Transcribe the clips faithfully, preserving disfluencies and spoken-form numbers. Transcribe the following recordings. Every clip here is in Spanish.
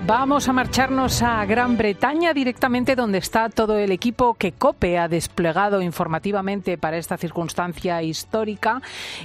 Vamos a marcharnos a Gran Bretaña, directamente donde está todo el equipo que COPE ha desplegado informativamente para esta circunstancia histórica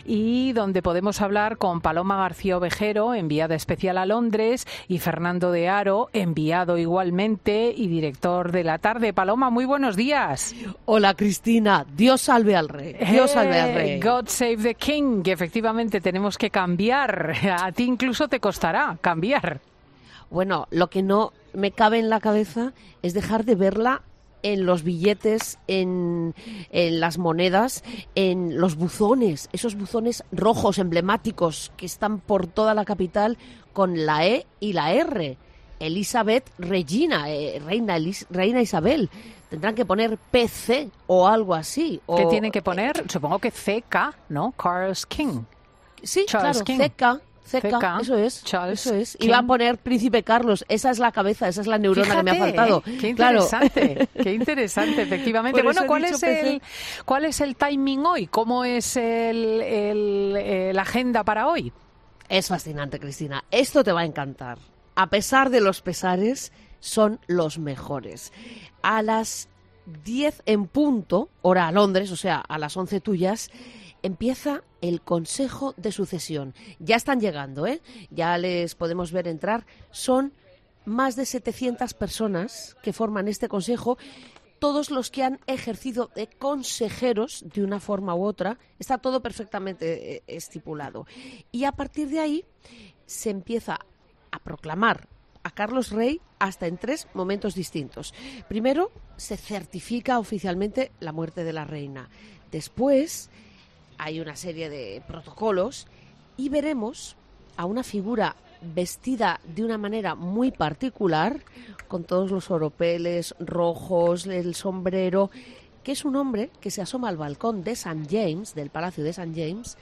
y donde podemos hablar con Paloma García Ovejero, enviada especial a Londres, y Fernando de Haro, enviado igualmente y director de La Tarde. Paloma, muy buenos días. Hola, Cristina. Dios salve al rey. Dios salve al rey. God save the king, que efectivamente tenemos que cambiar. A ti incluso te costará cambiar. Bueno, lo que no me cabe en la cabeza es dejar de verla en los billetes, en, en las monedas, en los buzones, esos buzones rojos emblemáticos que están por toda la capital con la E y la R. Elizabeth Regina, eh, Reina, Elis, Reina Isabel. Tendrán que poner P C o algo así. O, ¿Qué tienen que poner? Eh, Supongo que C K, ¿no? Charles King. Sí, Charles claro, King. C K. C K, C K, eso es, Charles eso es. King. Iba a poner Príncipe Carlos, esa es la cabeza, esa es la neurona. Fíjate, que me ha faltado. ¿eh? Qué interesante, claro. Qué interesante, efectivamente. Bueno, ¿cuál es el cuál es el timing hoy? ¿Cómo es el, el, el, la agenda para hoy? Es fascinante, Cristina. Esto te va a encantar. A pesar de los pesares, son los mejores. A las diez en punto, hora a Londres, o sea, a las once tuyas, empieza el Consejo de Sucesión. Ya están llegando, ¿eh? Ya les podemos ver entrar. Son más de setecientas personas que forman este consejo, todos los que han ejercido de consejeros de una forma u otra. Está todo perfectamente eh, estipulado. Y a partir de ahí se empieza a proclamar a Carlos Rey hasta en tres momentos distintos. Primero, se certifica oficialmente la muerte de la reina. Después hay una serie de protocolos y veremos a una figura vestida de una manera muy particular, con todos los oropeles rojos, el sombrero, que es un hombre que se asoma al balcón de Saint James, del Palacio de Saint James,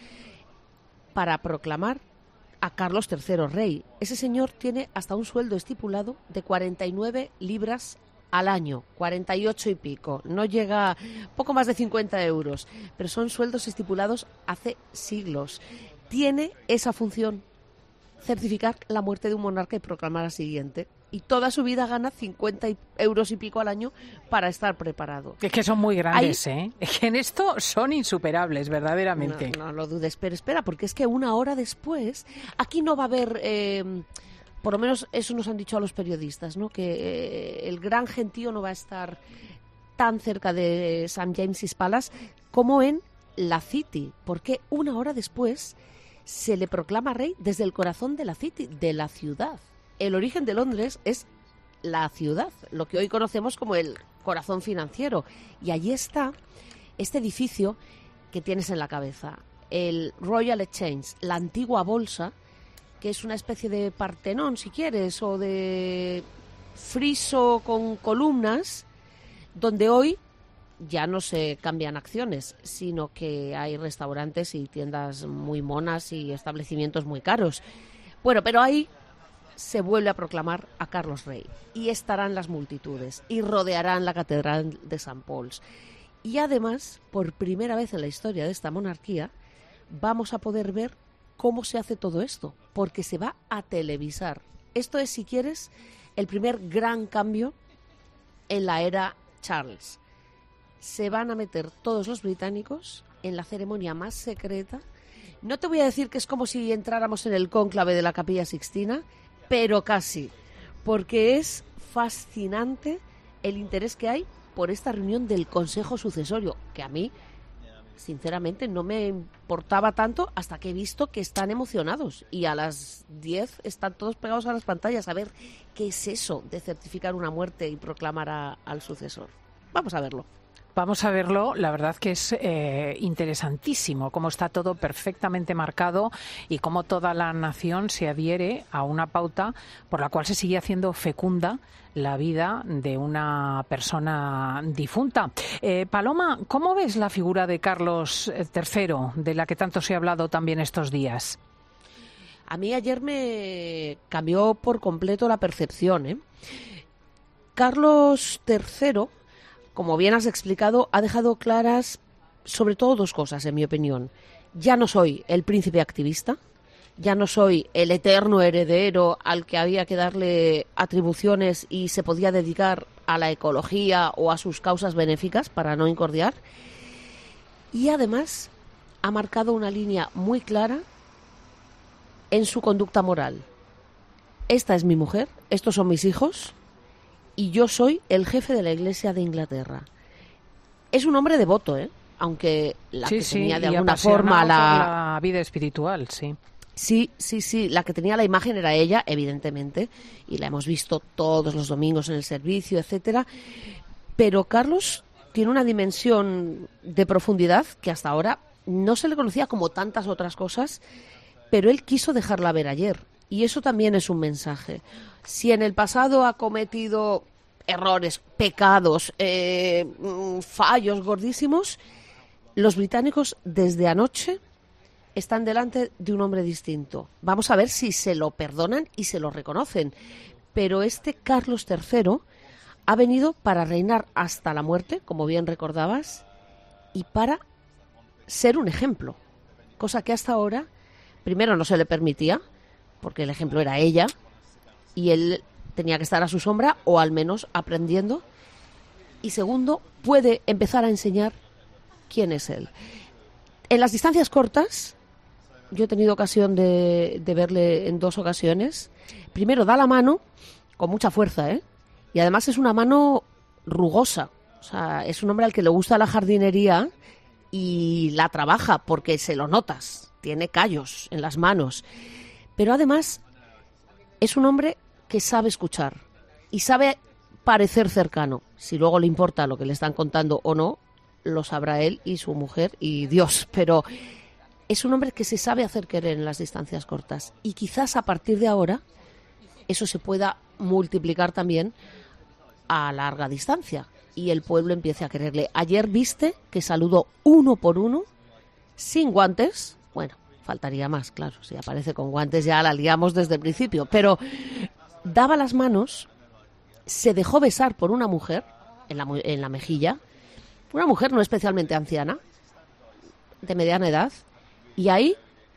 para proclamar a Carlos tercero rey. Ese señor tiene hasta un sueldo estipulado de cuarenta y nueve libras al año, cuarenta y ocho y pico, no llega, poco más de cincuenta euros, pero son sueldos estipulados hace siglos. Tiene esa función, certificar la muerte de un monarca y proclamar al siguiente. Y toda su vida gana cincuenta euros y pico al año para estar preparado. Es que son muy grandes, Ahí, ¿eh? Es que en esto son insuperables, verdaderamente. No, no lo dudes, pero espera, porque es que una hora después, aquí no va a haber... Eh, por lo menos eso nos han dicho a los periodistas, ¿no? Que eh, el gran gentío no va a estar tan cerca de Saint James's Palace como en la City, porque una hora después se le proclama rey desde el corazón de la City, de la ciudad. El origen de Londres es la ciudad, lo que hoy conocemos como el corazón financiero. Y allí está este edificio que tienes en la cabeza, el Royal Exchange, la antigua bolsa, que es una especie de Partenón, si quieres, o de friso con columnas, donde hoy ya no se cambian acciones, sino que hay restaurantes y tiendas muy monas y establecimientos muy caros. Bueno, pero ahí se vuelve a proclamar a Carlos Rey y estarán las multitudes y rodearán la Catedral de San Paul's. Y además, por primera vez en la historia de esta monarquía, vamos a poder ver cómo se hace todo esto, porque se va a televisar. Esto es, si quieres, el primer gran cambio en la era Charles. Se van a meter todos los británicos en la ceremonia más secreta. No te voy a decir que es como si entráramos en el cónclave de la Capilla Sixtina, pero casi, porque es fascinante el interés que hay por esta reunión del Consejo Sucesorio, que a mí, sinceramente, no me importaba tanto hasta que he visto que están emocionados y a las diez están todos pegados a las pantallas a ver qué es eso de certificar una muerte y proclamar a, al sucesor. Vamos a verlo. Vamos a verlo, la verdad que es eh, interesantísimo cómo está todo perfectamente marcado y cómo toda la nación se adhiere a una pauta por la cual se sigue haciendo fecunda la vida de una persona difunta. Eh, Paloma, ¿cómo ves la figura de Carlos tercero, de la que tanto se ha hablado también estos días? A mí ayer me cambió por completo la percepción, ¿eh? Carlos tercero, como bien has explicado, ha dejado claras sobre todo dos cosas, en mi opinión. Ya no soy el príncipe activista, ya no soy el eterno heredero al que había que darle atribuciones y se podía dedicar a la ecología o a sus causas benéficas para no incordiar. Y además ha marcado una línea muy clara en su conducta moral. Esta es mi mujer, estos son mis hijos y yo soy el jefe de la Iglesia de Inglaterra. Es un hombre devoto, ¿eh? Aunque la sí, que sí, tenía de y alguna forma la... la vida espiritual, sí. Sí, sí, sí, la que tenía la imagen era ella, evidentemente, y la hemos visto todos los domingos en el servicio, etcétera. Pero Carlos tiene una dimensión de profundidad que hasta ahora no se le conocía como tantas otras cosas, pero él quiso dejarla ver ayer, y eso también es un mensaje. Si en el pasado ha cometido errores, pecados, eh, fallos gordísimos, los británicos desde anoche están delante de un hombre distinto. Vamos a ver si se lo perdonan y se lo reconocen. Pero este Carlos tercero ha venido para reinar hasta la muerte, como bien recordabas, y para ser un ejemplo. Cosa que hasta ahora, primero, no se le permitía, porque el ejemplo era ella, y él tenía que estar a su sombra, o al menos aprendiendo. Y segundo, puede empezar a enseñar quién es él. En las distancias cortas, yo he tenido ocasión de, de verle en dos ocasiones. Primero da la mano con mucha fuerza, ¿eh? Y además es una mano rugosa. O sea, es un hombre al que le gusta la jardinería y la trabaja porque se lo notas. Tiene callos en las manos. Pero además es un hombre que sabe escuchar y sabe parecer cercano. Si luego le importa lo que le están contando o no, lo sabrá él y su mujer y Dios. Pero es un hombre que se sabe hacer querer en las distancias cortas. Y quizás a partir de ahora eso se pueda multiplicar también a larga distancia y el pueblo empiece a quererle. Ayer viste que saludó uno por uno, sin guantes. Bueno, faltaría más, claro. Si aparece con guantes ya la liamos desde el principio. Pero daba las manos, se dejó besar por una mujer en la, en la mejilla. Una mujer no especialmente anciana, de mediana edad. Y ahí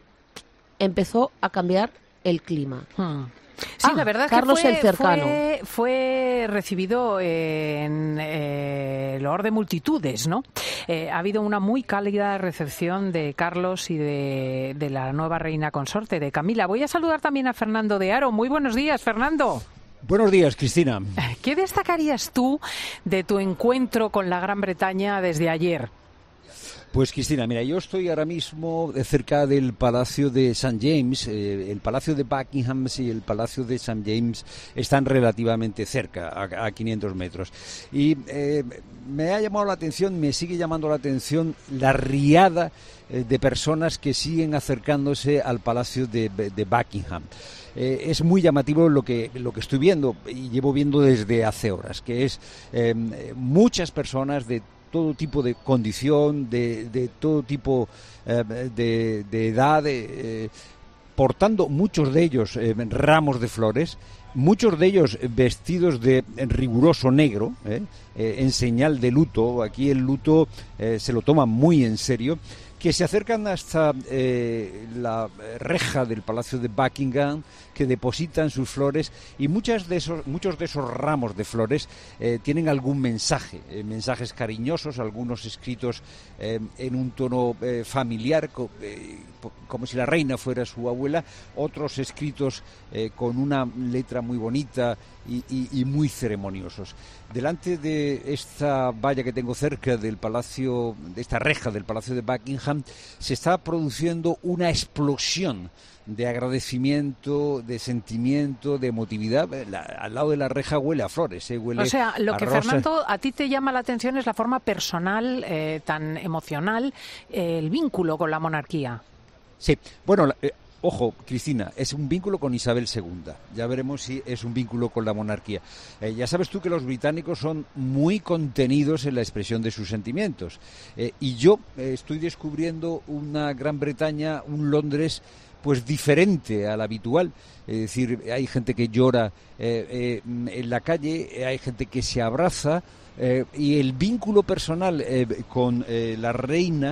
empezó a cambiar el clima. Hmm. Sí, ah, la verdad Carlos que fue, el cercano. fue, fue recibido en eh, loor de multitudes, ¿no? Eh, ha habido una muy cálida recepción de Carlos y de, de la nueva reina consorte, de Camila. Voy a saludar también a Fernando de Haro. Muy buenos días, Fernando. Buenos días, Cristina. ¿Qué destacarías tú de tu encuentro con la Gran Bretaña desde ayer? Pues Cristina, mira, yo estoy ahora mismo cerca del Palacio de Saint James. Eh, el Palacio de Buckingham y el Palacio de Saint James están relativamente cerca, a, a quinientos metros. Y eh, me ha llamado la atención, me sigue llamando la atención la riada eh, de personas que siguen acercándose al Palacio de, de Buckingham. Eh, es muy llamativo lo que lo que estoy viendo y llevo viendo desde hace horas, que es eh, muchas personas de todo tipo de condición, de, de todo tipo eh, de, de edad, eh, portando muchos de ellos eh, ramos de flores, muchos de ellos vestidos de riguroso negro, eh, eh, en señal de luto. Aquí el luto eh, se lo toma muy en serio, que se acercan hasta eh, la reja del Palacio de Buckingham, que depositan sus flores, y muchas de esos, muchos de esos ramos de flores eh, tienen algún mensaje, eh, mensajes cariñosos, algunos escritos eh, en un tono eh, familiar, co, eh, como si la reina fuera su abuela, otros escritos eh, con una letra muy bonita y, y, y muy ceremoniosos. Delante de esta valla que tengo cerca del palacio, de esta reja del Palacio de Buckingham, se está produciendo una explosión de agradecimiento, de sentimiento, de emotividad. La, al lado de la reja huele a flores, ¿eh? Huele o sea, lo a que rosas. Fernando, a ti te llama la atención es la forma personal, eh, tan emocional, eh, el vínculo con la monarquía. Sí, bueno, eh, ojo, Cristina, es un vínculo con Isabel segunda. Ya veremos si es un vínculo con la monarquía. Eh, ya sabes tú que los británicos son muy contenidos en la expresión de sus sentimientos. Eh, y yo eh, estoy descubriendo una Gran Bretaña, un Londres, pues diferente al habitual. Es decir, hay gente que llora eh, eh, en la calle, hay gente que se abraza, eh, y el vínculo personal eh, con eh, la reina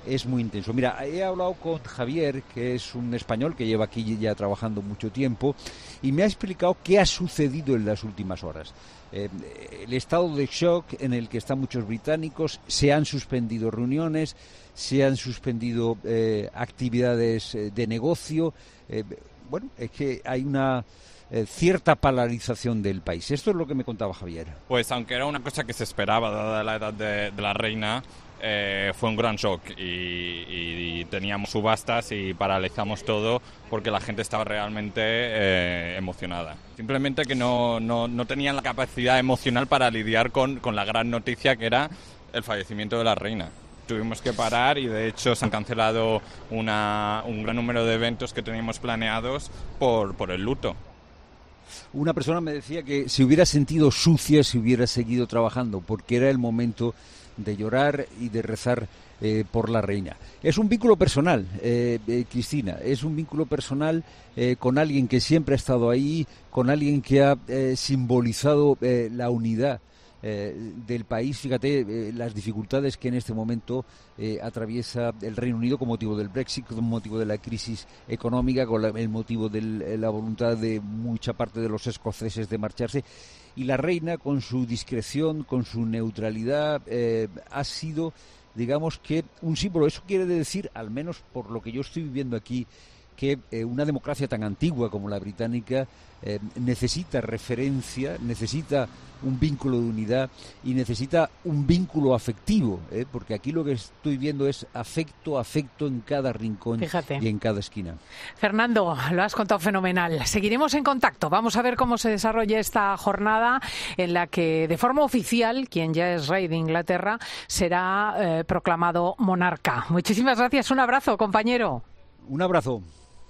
es muy intenso. Mira, he hablado con Javier, que es un español que lleva aquí ya trabajando mucho tiempo, y me ha explicado qué ha sucedido en las últimas horas. Eh, el estado de shock en el que están muchos británicos, se han suspendido reuniones, se han suspendido eh, actividades eh, de negocio. Eh, bueno, es que hay una eh, cierta polarización del país. Esto es lo que me contaba Javier. Pues aunque era una cosa que se esperaba dada la edad de, de la reina, Eh, fue un gran shock y, y, y teníamos subastas y paralizamos todo porque la gente estaba realmente eh, emocionada. Simplemente que no, no, no tenían la capacidad emocional para lidiar con, con la gran noticia que era el fallecimiento de la reina. Tuvimos que parar y de hecho se han cancelado una, un gran número de eventos que teníamos planeados por, por el luto. Una persona me decía que se hubiera sentido sucia si hubiera seguido trabajando porque era el momento de llorar y de rezar eh, por la reina. Es un vínculo personal, eh, eh, Cristina, es un vínculo personal eh, con alguien que siempre ha estado ahí, con alguien que ha eh, simbolizado eh, la unidad eh, del país. Fíjate eh, las dificultades que en este momento eh, atraviesa el Reino Unido con motivo del Brexit, con motivo de la crisis económica, con la, el motivo de la voluntad de mucha parte de los escoceses de marcharse. Y la reina, con su discreción, con su neutralidad, eh, ha sido, digamos que, un símbolo. Eso quiere decir, al menos por lo que yo estoy viviendo aquí, que eh, una democracia tan antigua como la británica eh, necesita referencia, necesita un vínculo de unidad y necesita un vínculo afectivo, ¿eh? Porque aquí lo que estoy viendo es afecto, afecto en cada rincón. Fíjate. Y en cada esquina. Fernando, lo has contado fenomenal. Seguiremos en contacto. Vamos a ver cómo se desarrolla esta jornada en la que, de forma oficial, quien ya es rey de Inglaterra será eh, proclamado monarca. Muchísimas gracias. Un abrazo, compañero. Un abrazo.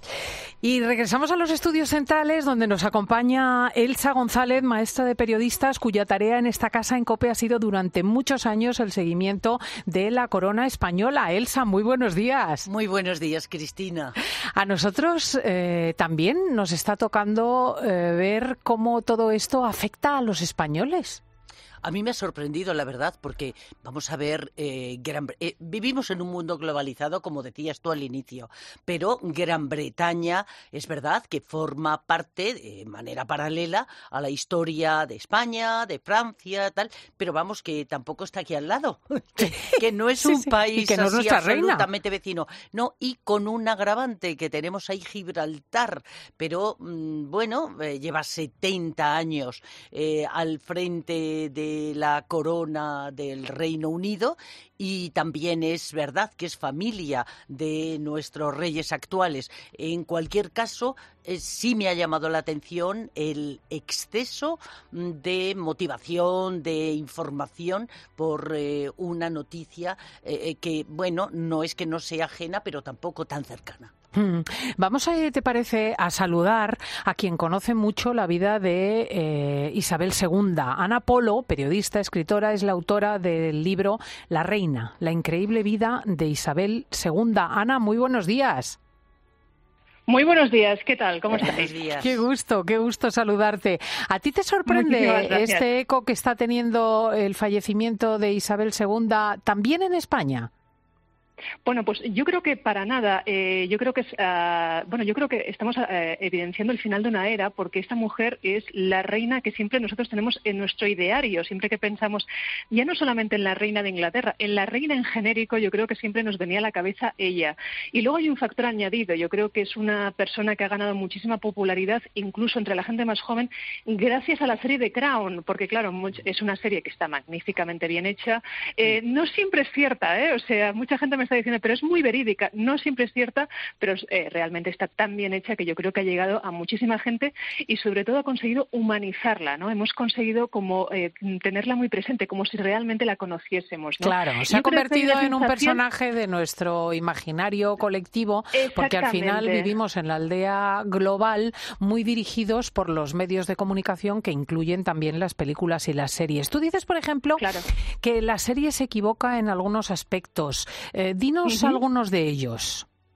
Y regresamos a los estudios centrales, donde nos acompaña Elsa González, maestra de periodistas, cuya tarea en esta casa en COPE ha sido durante muchos años el seguimiento de la corona española. Elsa, muy buenos días. Muy buenos días, Cristina. A nosotros eh, también nos está tocando eh, ver cómo todo esto afecta a los españoles. A mí me ha sorprendido, la verdad, porque, vamos a ver, eh, Gran, eh, vivimos en un mundo globalizado, como decías tú al inicio, pero Gran Bretaña es verdad que forma parte, de manera paralela, a la historia de España, de Francia, tal, pero vamos, que tampoco está aquí al lado, que, que no es sí, un sí. país que no así es absolutamente reina. vecino. No, y con un agravante, que tenemos ahí Gibraltar, pero, mmm, bueno, eh, lleva setenta años eh, al frente de la corona del Reino Unido y también es verdad que es familia de nuestros reyes actuales. En cualquier caso, eh, sí me ha llamado la atención el exceso de motivación, de información por eh, una noticia eh, que, bueno, no es que no sea ajena, pero tampoco tan cercana. Vamos, a, ¿te parece?, a saludar a quien conoce mucho la vida de eh, Isabel segunda. Ana Polo, periodista, escritora, es la autora del libro La Reina, la increíble vida de Isabel segunda. Ana, muy buenos días. Muy buenos días, ¿qué tal? ¿Cómo estáis? Qué gusto, qué gusto saludarte. ¿A ti te sorprende este eco que está teniendo el fallecimiento de Isabel segunda también en España? Bueno, pues yo creo que para nada. Eh, yo creo que es, uh, bueno, yo creo que estamos uh, evidenciando el final de una era, porque esta mujer es la reina que siempre nosotros tenemos en nuestro ideario. Siempre que pensamos, ya no solamente en la reina de Inglaterra, en la reina en genérico, yo creo que siempre nos venía a la cabeza ella. Y luego hay un factor añadido. Yo creo que es una persona que ha ganado muchísima popularidad, incluso entre la gente más joven, gracias a la serie de Crown, porque claro, es una serie que está magníficamente bien hecha. Eh, no siempre es cierta, ¿eh? O sea, mucha gente me está diciendo, pero es muy verídica. No siempre es cierta, pero eh, realmente está tan bien hecha que yo creo que ha llegado a muchísima gente y sobre todo ha conseguido humanizarla, ¿no? Hemos conseguido como eh, tenerla muy presente, como si realmente la conociésemos, ¿no? Claro, se ha convertido en un personaje de nuestro imaginario colectivo, porque al final vivimos en la aldea global muy dirigidos por los medios de comunicación que incluyen también las películas y las series. Tú dices, por ejemplo, claro, que la serie se equivoca en algunos aspectos. Eh, dinos uh-huh. algunos de ellos.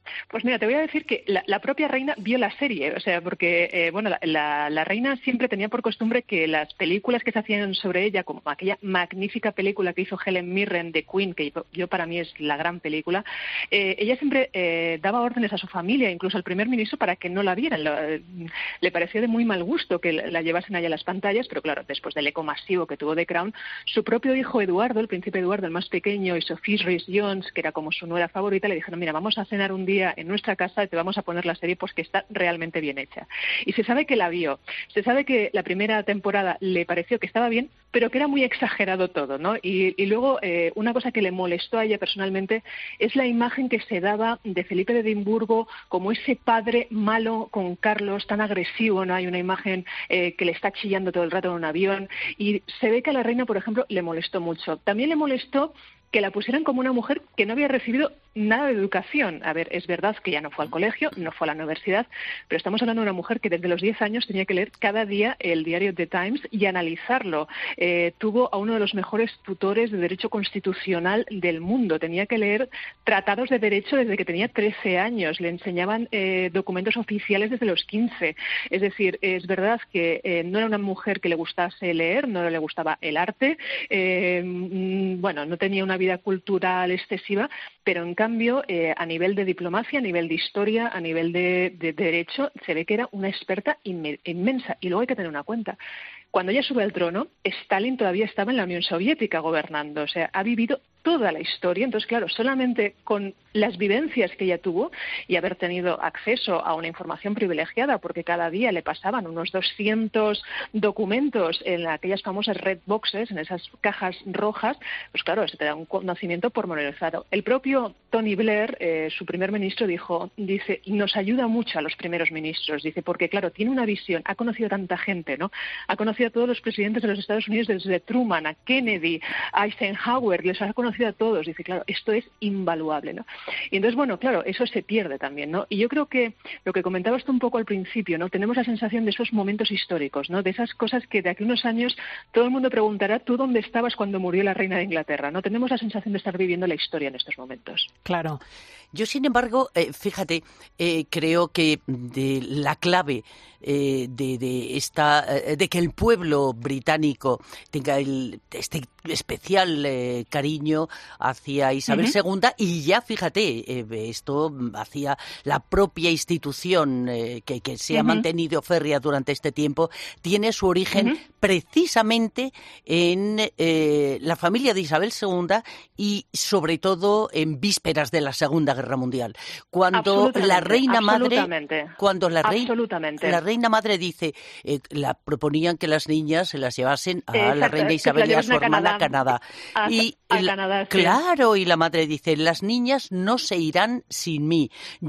Pues mira, te voy a decir que la, la propia reina vio la serie, o sea, porque, eh, bueno, la, la, la reina siempre tenía por costumbre que las películas que se hacían sobre ella, como aquella magnífica película que hizo Helen Mirren de Queen, que yo, yo para mí es la gran película, eh, ella siempre eh, daba órdenes a su familia, incluso al primer ministro, para que no la vieran. Lo, eh, le pareció de muy mal gusto que la, la llevasen allá a las pantallas, pero claro, después del eco masivo que tuvo The Crown, su propio hijo Eduardo, el príncipe Eduardo, el más pequeño, y Sophie Rhys-Jones, que era como su nuera favorita, le dijeron, mira, vamos a cenar un día en nuestra casa y te vamos a poner la serie pues que está realmente bien hecha. Y se sabe que la vio, se sabe que la primera temporada le pareció que estaba bien, pero que era muy exagerado todo, ¿no? Y, y luego eh, una cosa que le molestó a ella personalmente es la imagen que se daba de Felipe de Edimburgo como ese padre malo con Carlos, tan agresivo, ¿no? Hay una imagen eh, que le está chillando todo el rato en un avión y se ve que a la reina, por ejemplo, le molestó mucho. También le molestó que la pusieran como una mujer que no había recibido nada de educación. A ver, es verdad que ya no fue al colegio, no fue a la universidad, pero estamos hablando de una mujer que desde los diez años tenía que leer cada día el diario The Times y analizarlo. Eh, tuvo a uno de los mejores tutores de derecho constitucional del mundo. Tenía que leer tratados de derecho desde que tenía trece años. Le enseñaban eh, documentos oficiales desde los quince. Es decir, es verdad que eh, no era una mujer que le gustase leer, no le gustaba el arte, eh, bueno, no tenía una vida cultural excesiva, pero en cambio, eh, a nivel de diplomacia, a nivel de historia, a nivel de, de, de derecho, se ve que era una experta inme- inmensa. Y luego hay que tener una cuenta. Cuando ella sube al trono, Stalin todavía estaba en la Unión Soviética gobernando, o sea, ha vivido toda la historia. Entonces, claro, solamente con las vivencias que ella tuvo y haber tenido acceso a una información privilegiada, porque cada día le pasaban unos doscientos documentos en aquellas famosas red boxes, en esas cajas rojas, pues claro, se te da un conocimiento pormenorizado. El propio Tony Blair, eh, su primer ministro, dijo, dice, y nos ayuda mucho a los primeros ministros, dice, porque claro, tiene una visión, ha conocido a tanta gente, ¿no? Ha conocido a todos los presidentes de los Estados Unidos, desde Truman a Kennedy, a Eisenhower, les ha conocido a todos. Dice, claro, esto es invaluable, ¿no? Y entonces, bueno, claro, eso se pierde también, ¿no? Y yo creo que lo que comentabas tú un poco al principio, ¿no? Tenemos la sensación de esos momentos históricos, ¿no? De esas cosas que de aquí a unos años todo el mundo preguntará, ¿tú dónde estabas cuando murió la reina de Inglaterra? ¿No? Tenemos la sensación de estar viviendo la historia en estos momentos. Claro. Yo, sin embargo, eh, fíjate, eh, creo que de la clave eh, de, de esta, eh, de que el pueblo británico tenga el, este especial eh, cariño hacia Isabel uh-huh. segunda, y ya fíjate, eh, esto hacia la propia institución eh, que, que se uh-huh. ha mantenido férrea durante este tiempo, tiene su origen uh-huh. precisamente en eh, la familia de Isabel segunda y sobre todo en vísperas de la Segunda Guerra Mundial, cuando la reina madre, cuando la reina, la reina madre dice, eh, la proponían que las niñas se las llevasen a Exacto, la reina Isabel y a su hermana a Canadá, a, y a el, Canadá, sí. claro, y la madre dice, las niñas no se irán sin mí,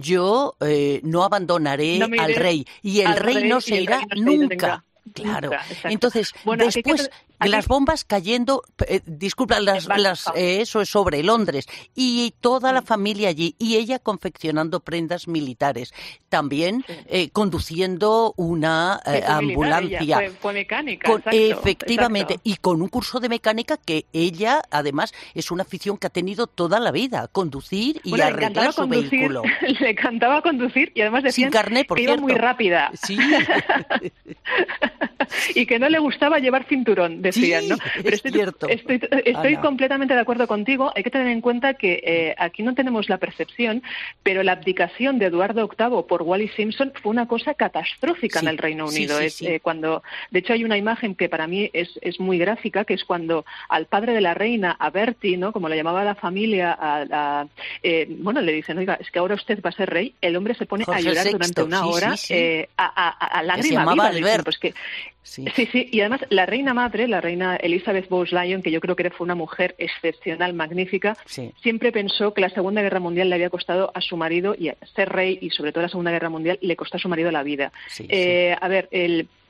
yo eh, no abandonaré no al rey y el rey, rey no se irá no nunca. Claro. Nunca, Entonces, bueno, después que, las bombas cayendo, eh, disculpa, las, las, eh, eso es sobre Londres, y toda la familia allí, y ella confeccionando prendas militares, también sí. eh, conduciendo una eh, ambulancia. Ella, fue, fue mecánica, con, exacto, efectivamente, exacto. Y con un curso de mecánica que ella, además, es una afición que ha tenido toda la vida, conducir y bueno, arreglar su conducir, vehículo. Le encantaba conducir y además decían Sin carné, por que cierto. iba muy rápida. Sí. Y que no le gustaba llevar cinturón, decían, sí, ¿no? Pero es estoy, cierto. estoy, estoy completamente de acuerdo contigo. Hay que tener en cuenta que eh, aquí no tenemos la percepción, pero la abdicación de Eduardo octavo por Wallis Simpson fue una cosa catastrófica sí, en el Reino Unido. Sí, sí, es, sí. Eh, cuando, de hecho, hay una imagen que para mí es, es muy gráfica, que es cuando al padre de la reina, a Bertie, ¿no? Como le llamaba la familia, a, a, eh, bueno, le dicen, oiga, es que ahora usted va a ser rey. El hombre se pone Jorge a llorar sexto. Durante una sí, hora sí, sí. Eh, a, a, a lágrima se llamaba viva. Albert. Pues que, Sí. sí, sí, y además la reina madre, la reina Elizabeth Bowes-Lyon, que yo creo que fue una mujer excepcional, magnífica, sí. siempre pensó que la Segunda Guerra Mundial le había costado a su marido, y a ser rey y sobre todo la Segunda Guerra Mundial le costó a su marido la vida. Sí, eh, sí. A ver, el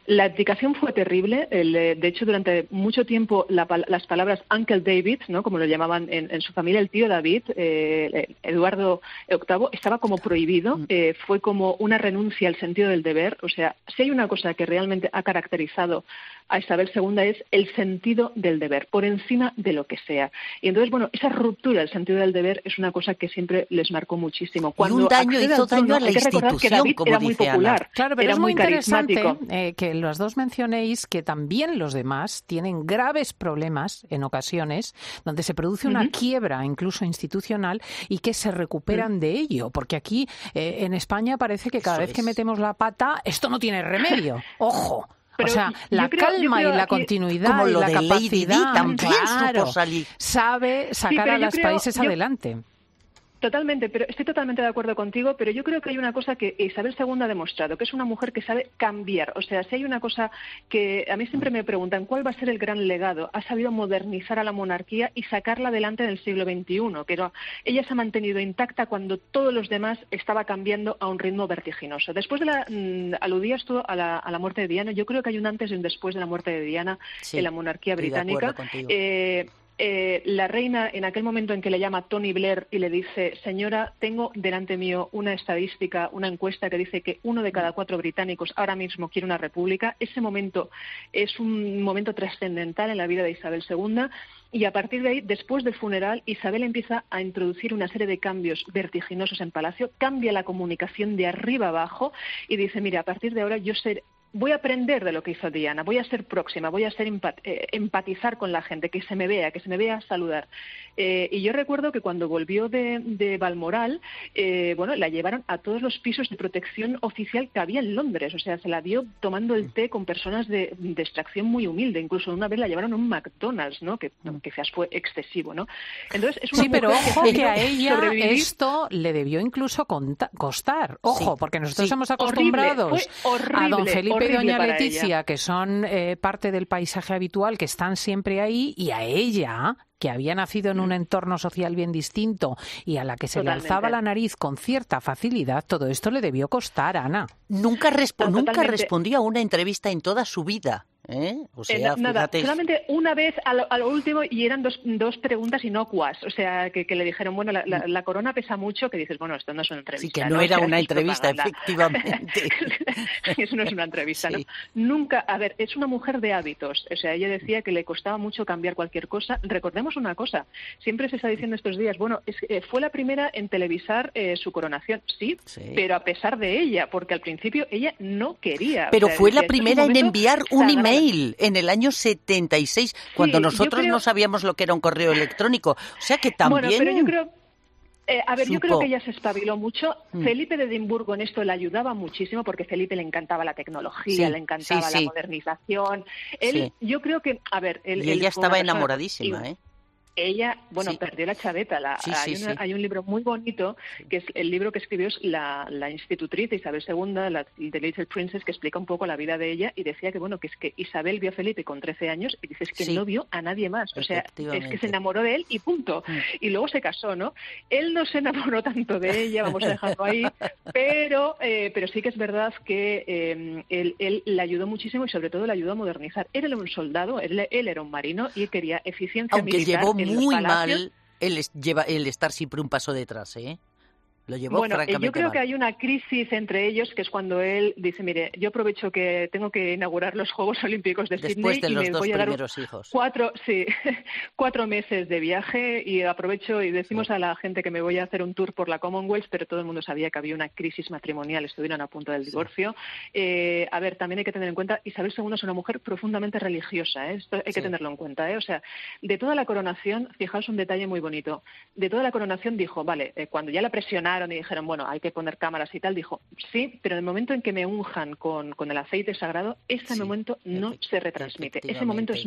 La abdicación fue terrible. El, de hecho, durante mucho tiempo la, las palabras Uncle David, ¿no?, como lo llamaban en, en su familia, el tío David, eh, Eduardo octavo, estaba como prohibido. Eh, fue como una renuncia al sentido del deber. O sea, si hay una cosa que realmente ha caracterizado a Isabel segunda es el sentido del deber, por encima de lo que sea. Y entonces, bueno, esa ruptura del sentido del deber es una cosa que siempre les marcó muchísimo. Cuando y un daño hizo daño a la institución, que David como era muy dice popular, Ana. Claro, pero era es muy, muy interesante eh, que los dos mencionéis que también los demás tienen graves problemas en ocasiones, donde se produce una uh-huh. quiebra incluso institucional y que se recuperan uh-huh. de ello, porque aquí eh, en España parece que cada Eso vez es. que metemos la pata, esto no tiene remedio. ¡Ojo! Pero o sea, la creo, calma y la continuidad como y lo la de capacidad, Lady Di también claro, supo salir. sabe sacar sí, a los creo, países yo... adelante. Totalmente, pero estoy totalmente de acuerdo contigo, pero yo creo que hay una cosa que Isabel segunda ha demostrado, que es una mujer que sabe cambiar. O sea, si hay una cosa que a mí siempre me preguntan, ¿cuál va a ser el gran legado? Ha sabido modernizar a la monarquía y sacarla adelante en el siglo veintiuno, pero ella se ha mantenido intacta cuando todos los demás estaba cambiando a un ritmo vertiginoso. Después de la, mmm, aludías tú a la, a la muerte de Diana, yo creo que hay un antes y un después de la muerte de Diana sí, en la monarquía británica. Eh, Eh, la reina, en aquel momento en que le llama Tony Blair y le dice, señora, tengo delante mío una estadística, una encuesta que dice que uno de cada cuatro británicos ahora mismo quiere una república. Ese momento es un momento trascendental en la vida de Isabel segunda. Y a partir de ahí, después del funeral, Isabel empieza a introducir una serie de cambios vertiginosos en Palacio, cambia la comunicación de arriba abajo y dice, mira, a partir de ahora yo seré... voy a aprender de lo que hizo Diana, voy a ser próxima, voy a ser empat eh, empatizar con la gente, que se me vea, que se me vea saludar. Eh, y yo recuerdo que cuando volvió de, de Balmoral, eh, bueno, la llevaron a todos los pisos de protección oficial que había en Londres. O sea, se la vio tomando el té con personas de, de extracción muy humilde. Incluso una vez la llevaron a un McDonald's, ¿no? Que quizás fue excesivo, ¿no? Entonces, es una sí, pero ojo que, que a ella sobrevivir. Esto le debió incluso costar. Ojo, sí, porque nosotros sí. hemos acostumbrados horrible, horrible, a don Felipe y doña Leticia, ella. que son eh, parte del paisaje habitual, que están siempre ahí, y a ella, que había nacido en un entorno social bien distinto y a la que se Totalmente. le alzaba la nariz con cierta facilidad, todo esto le debió costar, Ana. Nunca, respo no, nunca respondió a una entrevista en toda su vida. ¿Eh? O sea, eh, nada, fíjate... solamente una vez a lo, a lo último y eran dos, dos preguntas inocuas, o sea, que, que le dijeron, bueno, la, la, la corona pesa mucho, que dices, bueno, esto no es una entrevista. Sí, que no, ¿no? era o sea, una es entrevista, propaganda. efectivamente. Eso no es una entrevista, sí. ¿no? Nunca, a ver, es una mujer de hábitos, o sea, ella decía que le costaba mucho cambiar cualquier cosa. Recordemos una cosa, siempre se está diciendo estos días, bueno, es, eh, fue la primera en televisar eh, su coronación, sí, sí, pero a pesar de ella, porque al principio ella no quería. Pero o sea, fue decía, la primera en enviar un sagrado. email en el año setenta y seis, cuando sí, nosotros creo... no sabíamos lo que era un correo electrónico. O sea que también... Bueno, pero yo creo... Eh, a ver, Supo. yo creo que ella se espabiló mucho. Mm. Felipe de Edimburgo en esto le ayudaba muchísimo porque Felipe le encantaba la tecnología, sí, le encantaba sí, la sí. modernización. Él, sí. Yo creo que, a ver... Él, y él ella estaba persona, enamoradísima, ¿eh? Ella, bueno, sí. perdió la chaveta. La, sí, hay, sí, una, sí. hay un libro muy bonito, que es el libro que escribió la, la institutriz de Isabel segunda, la, The Little Princess, que explica un poco la vida de ella y decía que, bueno, que es que Isabel vio a Felipe con trece años y dices que sí. no vio a nadie más. O sea, es que se enamoró de él y punto. Mm. Y luego se casó, ¿no? Él no se enamoró tanto de ella, vamos a dejarlo ahí, pero, eh, pero sí que es verdad que eh, él, él le ayudó muchísimo y sobre todo le ayudó a modernizar. Él era un soldado, él, él era un marino y quería eficiencia Aunque militar. Llevó en muy los palacios. mal el, lleva, el estar siempre un paso detrás, ¿eh? Lo llevó bueno, francamente yo creo mal. que hay una crisis entre ellos, que es cuando él dice, mire, yo aprovecho que tengo que inaugurar los Juegos Olímpicos de Después Sydney de y los me dos voy a dar primeros hijos. cuatro, sí, cuatro meses de viaje y aprovecho y decimos sí. a la gente que me voy a hacer un tour por la Commonwealth, pero todo el mundo sabía que había una crisis matrimonial, estuvieron a punto del divorcio. Sí. Eh, a ver, también hay que tener en cuenta, Isabel segunda es una mujer profundamente religiosa, ¿eh? Esto hay que sí. tenerlo en cuenta, ¿eh? O sea, de toda la coronación, fijaos un detalle muy bonito, de toda la coronación dijo, vale, eh, cuando ya la presionaron y dijeron, bueno, hay que poner cámaras y tal, dijo, sí, pero en el momento en que me unjan con, con el aceite sagrado, ese sí, momento no se retransmite. Ese momento es mío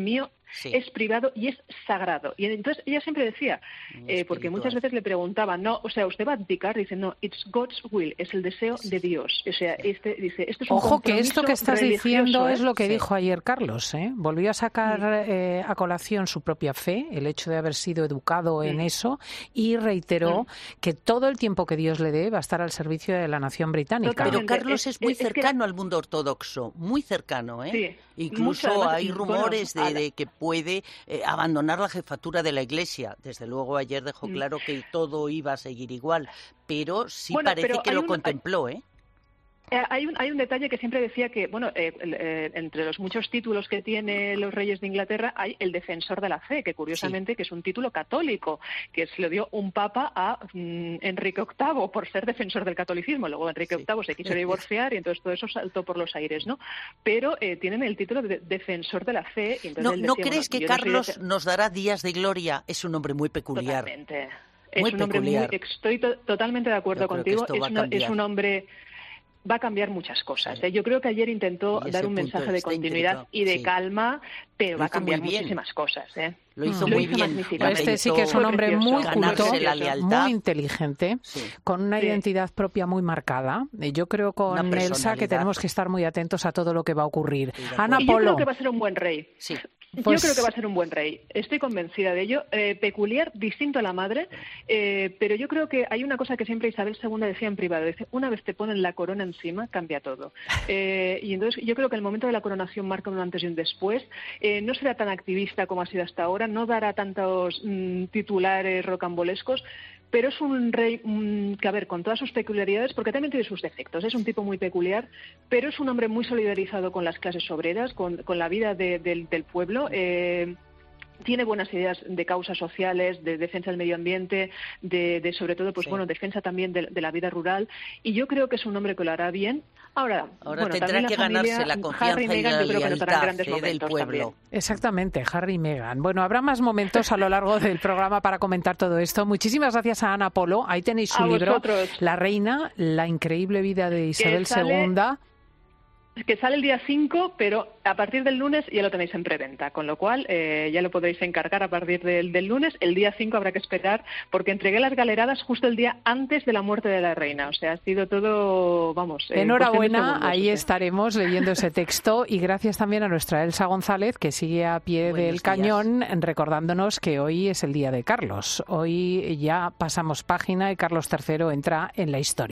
sí. es privado y es sagrado. Y entonces ella siempre decía, eh, porque muchas veces le preguntaban, no, o sea, usted va a abdicar, dice, no, it's God's will, es el deseo sí. de Dios. O sea, este dice, esto es un Ojo, que esto que estás diciendo ¿eh? es lo que sí. dijo ayer Carlos, ¿eh? Volvió a sacar sí. eh, a colación su propia fe, el hecho de haber sido educado sí. en eso, y reiteró sí. que todo el tiempo que Dios le dé va a estar al servicio de la nación británica. Totalmente. Pero Carlos es, es muy es cercano que... al mundo ortodoxo, muy cercano, ¿eh? Sí. Incluso Mucho, hay rumores bueno, de, de que puede eh, abandonar la jefatura de la Iglesia. Desde luego ayer dejó claro que todo iba a seguir igual, pero sí bueno, parece pero que lo un, contempló, hay... ¿eh? Hay un, hay un detalle que siempre decía que, bueno, eh, eh, entre los muchos títulos que tiene los reyes de Inglaterra hay el defensor de la fe, que curiosamente sí. que es un título católico, que se lo dio un papa a mm, Enrique octavo por ser defensor del catolicismo. Luego Enrique sí. octavo se quiso divorciar y entonces todo eso saltó por los aires, ¿no? Pero eh, tienen el título de defensor de la fe. Y entonces ¿No, él ¿no decía, crees bueno, que Carlos de... nos dará días de gloria? Es un hombre muy peculiar. Totalmente. Muy es un hombre peculiar. muy... Estoy to totalmente de acuerdo Yo contigo. Es, una, es un hombre... va a cambiar muchas cosas. ¿eh? Yo creo que ayer intentó dar un mensaje de continuidad y de sí. calma, pero lo va a cambiar muy muchísimas cosas. ¿eh? Lo hizo lo muy hizo bien. Este sí que es un hombre muy culto, muy inteligente, sí. con una sí. identidad propia muy marcada. Yo creo con Elsa que tenemos que estar muy atentos a todo lo que va a ocurrir. Sí, Ana y Polo. Yo creo que va a ser un buen rey. Sí. Pues... Yo creo que va a ser un buen rey. Estoy convencida de ello. Eh, peculiar, distinto a la madre, eh, pero yo creo que hay una cosa que siempre Isabel segunda decía en privado. Dice, una vez te ponen la corona encima, cambia todo. Eh, y entonces yo creo que el momento de la coronación marca un antes y un después. Eh, no será tan activista como ha sido hasta ahora, no dará tantos mmm, titulares rocambolescos, pero es un rey mmm, que, a ver, con todas sus peculiaridades, porque también tiene sus defectos, es un tipo muy peculiar, pero es un hombre muy solidarizado con las clases obreras, con, con la vida de, de, del pueblo. Eh, tiene buenas ideas de causas sociales, de defensa del medio ambiente, de, de sobre todo, pues sí. bueno, defensa también de, de la vida rural, y yo creo que es un hombre que lo hará bien. Ahora, Ahora bueno, tendrá que familia, ganarse la confianza Harry y Meghan, y la yo creo que notarán grandes eh, del momentos pueblo. También. Exactamente, Harry y Meghan. Bueno, habrá más momentos a lo largo del programa para comentar todo esto. Muchísimas gracias a Ana Polo. Ahí tenéis su a libro, vosotros. La Reina, la increíble vida de Isabel sale... segunda. Que sale el día cinco, pero a partir del lunes ya lo tenéis en preventa, con lo cual eh, ya lo podréis encargar a partir del, del lunes. El día cinco habrá que esperar, porque entregué las galeradas justo el día antes de la muerte de la reina. O sea, ha sido todo, vamos... Eh, Enhorabuena, segundos, ahí o sea. estaremos leyendo ese texto, y gracias también a nuestra Elsa González, que sigue a pie Buenos del días. cañón, recordándonos que hoy es el día de Carlos. Hoy ya pasamos página y Carlos tercero entra en la historia.